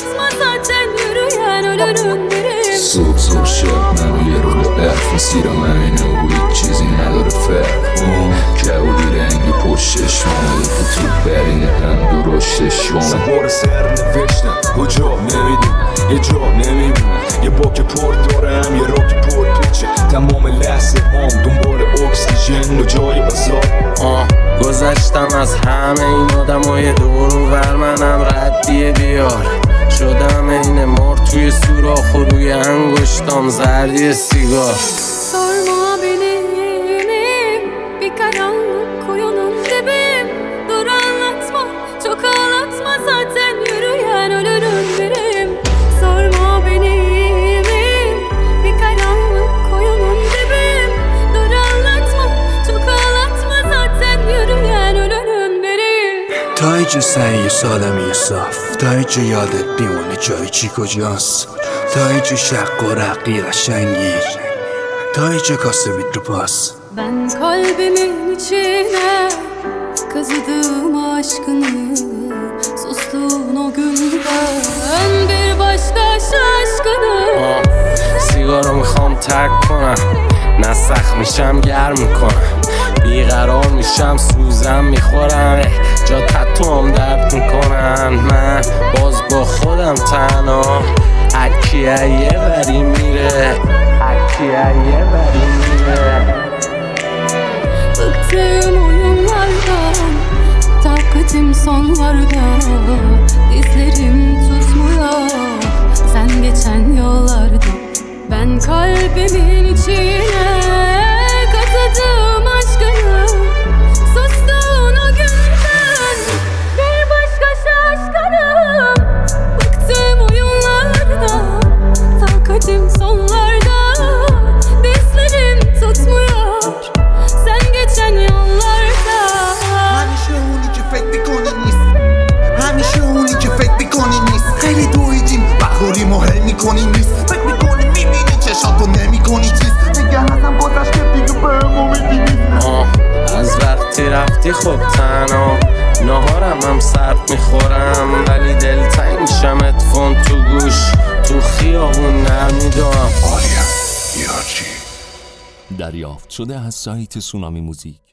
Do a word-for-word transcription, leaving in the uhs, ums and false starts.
atma zaten yürüyen ölürüm derim. صبح صبح شب منو یه رول برف مسیرم همینه و هیچ چیزی نداره فرق. کبودی رنگی پشت چشمامه تو تو برینه هم درشت شما. سوار سر نوشتم کجا نمیدیم یه جا نمیمونه، یه باک پورت دارم یه راک پورت پیچه، تمام لحظه هم دنبال اکسیژن و جای آزاد. آه گذشتم از همه این آدم های دور و ور، منم ردیه بیار شدم این مار توی سوراخ و روی انگشتام زردی سیگار. Sorma benim bir karanlık koyunun dibim. Dur anlatma çok ağlatma zaten yürüyen ölürüm derim. Sorma benim bir karanlık koyunun dibim. Dur anlatma çok ağlatma zaten yürüyen ölürüm derim. تا اینجا سعی سالمی صاف، تا اینجا یادت بیمونه جای چی کجاست، تا اینجا şak و رقی قشنگی، تا اینجا کاسه بیت رو پاس. Ben kalbimin içine kazıdım aşkını, sustuğun o günden bir başka şaşkınım. سیگارو میخوام ترک کنم، نه سخت میشم گرم میکنم، بیقرار میشم سوزم میخورم، جا تتوام درد میکنن، من باز با خودم تنها، هرکی یه بری میره، هرکی یه بری میره. Bıktım oyunlardan, takatim sonlarda, dizlerim tutmuyor sen geçen yollarda. Ben kalbimin içine kazıdım aşkını, sustuğun o günden bir başka şaşkınım. Bıktım oyunlarda, takatim sonlarda, dizlerim tutmuyor sen geçen yollarda. همیشه اونی که فکر میکنی نیست، همیشه اونی که فکر میکنی نیست. خیلی دویدیم بخوریم و هل میکنی نیست، فکر میکنی میبینی چشاتو نمیکنی چیز دیگه. ازم گذشته دیگه بهم امیدی نیست. آه از وقتی رفتی خب تنها، نهارم هم سرد میخورم ولی دلتنگ میشم، اتفون تو گوش تو خیابون نرمیدارم. آریا یارچی دریافت شده از سایت سونامی موزیک.